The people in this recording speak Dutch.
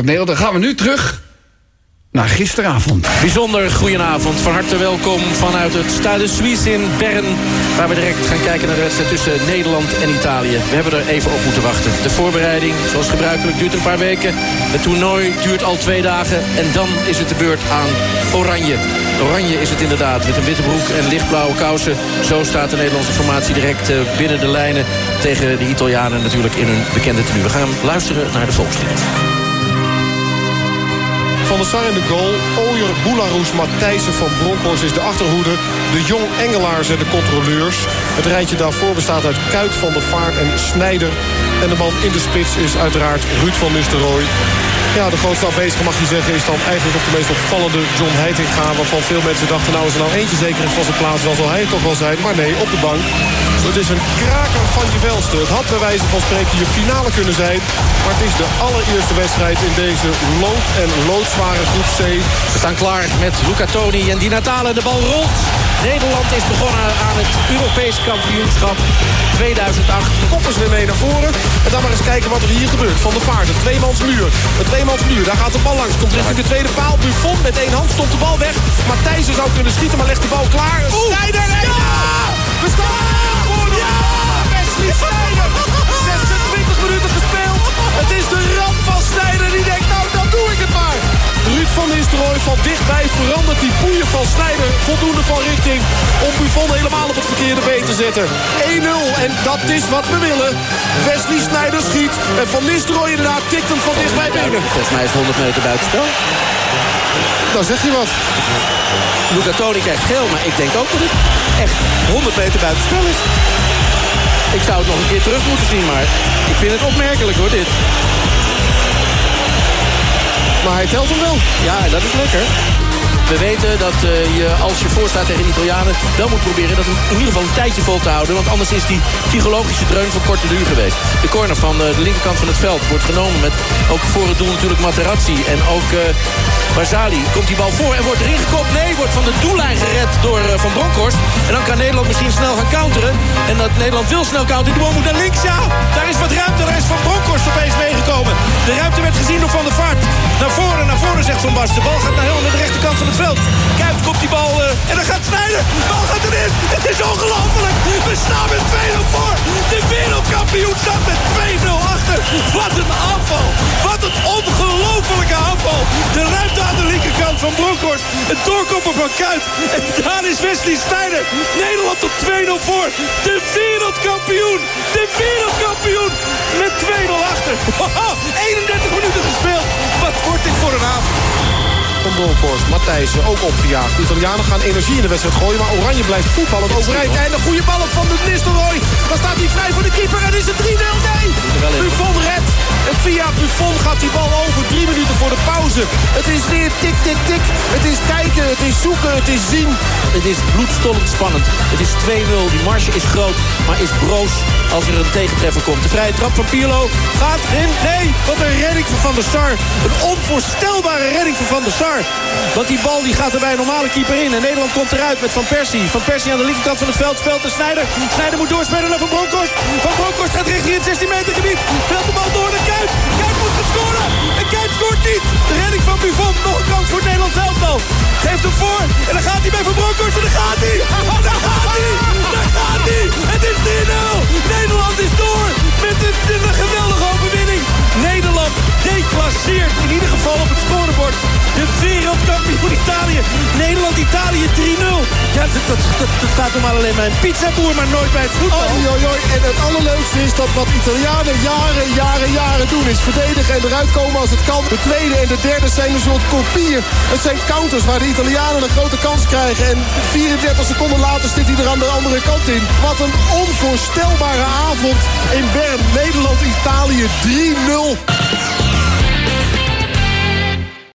het Nederland. Dan gaan we nu terug naar gisteravond. Bijzonder goedenavond. Van harte welkom vanuit het Stade Suisse in Bern, waar we direct gaan kijken naar de wedstrijd tussen Nederland en Italië. We hebben er even op moeten wachten. De voorbereiding, zoals gebruikelijk, duurt een paar weken. Het toernooi duurt al 2 dagen. En dan is het de beurt aan Oranje. Oranje is het inderdaad, met een witte broek en lichtblauwe kousen. Zo staat de Nederlandse formatie direct binnen de lijnen tegen de Italianen natuurlijk in hun bekende tenue. We gaan luisteren naar de volkslied. Van der Sar in de goal. Ooyer, Boularoes, Matthijssen, Van Bronckhorst is de achterhoede. De Jong, Engelaar zijn de controleurs. Het rijtje daarvoor bestaat uit Kuyt, Van der Vaart en Sneijder. En de man in de spits is uiteraard Ruud van Nistelrooy. Ja, de grootste afwezige, mag je zeggen, is dan eigenlijk nog de meest opvallende John Heitinga. Waarvan veel mensen dachten, nou is er nou eentje zeker in vaste plaats, dan zal hij het toch wel zijn. Maar nee, op de bank. Het is een kraker van je welste. Het had bij wijze van spreken je finale kunnen zijn. Maar het is de allereerste wedstrijd in deze lood- en loodzware groep C. We staan klaar met Luca Toni en Di Natale. De bal rolt. Nederland is begonnen aan het Europees kampioenschap 2008. Koppers weer mee naar voren. En dan maar eens kijken wat er hier gebeurt. Van der Vaart, een tweemansmuur. Een tweemansmuur, daar gaat de bal langs. Komt richting de tweede paal. Buffon met 1 hand stopt de bal weg. Matthijssen zou kunnen schieten, maar legt de bal klaar. Sneijder! Ja! We staan voor de... Ja! Wesley Sneijder! 26 minuten gespeeld. Het is de ramp van Sneijder. Die denkt, nou dan doe ik het maar. Ruud van Nistelrooy van dichtbij verandert die boeien van Sneijder voldoende van richting om Buffon helemaal op het verkeerde been te zetten. 1-0 en dat is wat we willen. Wesley Sneijder schiet en Van Nistelrooy inderdaad tikt hem van dichtbij binnen. Volgens mij is het 100 meter buitenspel. Nou zeg je wat. Luca Toni krijgt geel, maar ik denk ook dat het echt 100 meter buitenspel is. Ik zou het nog een keer terug moeten zien, maar ik vind het opmerkelijk hoor, dit. Maar hij telt hem wel. Ja, en dat is lekker. We weten dat je als je voorstaat tegen de Italianen wel moet proberen dat in ieder geval een tijdje vol te houden. Want anders is die psychologische dreun van korte duur geweest. De corner van de linkerkant van het veld wordt genomen met ook voor het doel natuurlijk Materazzi. En ook Barzali komt die bal voor en wordt erin gekopt. Nee, wordt van de doellijn gered door Van Bronckhorst. En dan kan Nederland misschien snel gaan counteren. En dat Nederland wil snel counteren. De bal moet naar links, ja. Daar is wat ruimte, daar is Van Bronckhorst opeens meegekomen. De ruimte werd gezien door Van der Vaart. Naar voren, zegt Van Basten. De bal gaat naar helemaal naar de rechterkant van het veld. Kuyt komt die bal en dan gaat Sneijder. De bal gaat erin. Het is ongelooflijk. We staan met 2-0 voor. De wereldkampioen staat met 2-0 achter. Wat een aanval. Wat een ongelofelijke aanval. De ruimte aan de linkerkant van Bronckhorst. Het doorkoppen van Kuyt. En daar is Wesley Sneijder. Nederland op 2-0 voor. De wereldkampioen. De wereldkampioen. Met 2-0 achter. 31 minuten gespeeld. Wat wordt dit voor een avond? Van Bronckhorst, Matthijssen ook opgejaagd. De Italianen gaan energie in de wedstrijd gooien, maar Oranje blijft voetballen overeind. En een goede bal op Van Nistelrooy. Dan staat hij vrij voor de keeper en is het 3-0. Nee! Buffon redt. En via Buffon gaat die bal over 3 minuten voor de pauze. Het is weer tik, tik, tik. Het is kijken, het is zoeken, het is zien. Het is bloedstollend spannend. Het is 2-0. Die marge is groot, maar is broos als er een tegentreffer komt. De vrije trap van Pirlo gaat in. Nee, wat een redding van Van der Sar. Een onvoorstelbare redding van Van der Sar. Want die bal die gaat er bij een normale keeper in. En Nederland komt eruit met Van Persie. Van Persie aan de linkerkant van het veld speelt naar Sneijder. Sneijder moet doorspelen naar Van Bronckhorst. Van Bronckhorst gaat richting het 16 meter gebied. Speelt de bal door naar Kuyt. Kuyt moet gaan scoren. En Kuyt scoort niet. De redding van Buffon. Nog een kans voor het Nederlands elftal. Geeft hem voor. En dan gaat hij bij Van Bronckhorst. En dan gaat hij. Daar gaat hij. Daar gaat hij. Het is 3-0. Nederland is door. Met een geweldige overwinning. Nederland declasseert in ieder geval op het scorebord de wereldkampioen Italië. Nederland-Italië 3-0. Ja, dat staat normaal alleen bij een pizzaboer, maar nooit bij het voetbal. En het allerleukste is dat wat Italianen jaren doen is verdedigen en eruit komen als het kan. De tweede en de derde zijn een soort kopieën. Het zijn counters waar de Italianen een grote kans krijgen. En 34 seconden later zit hij er aan de andere kant in. Wat een onvoorstelbare avond in Bern. Nederland-Italië 3-0.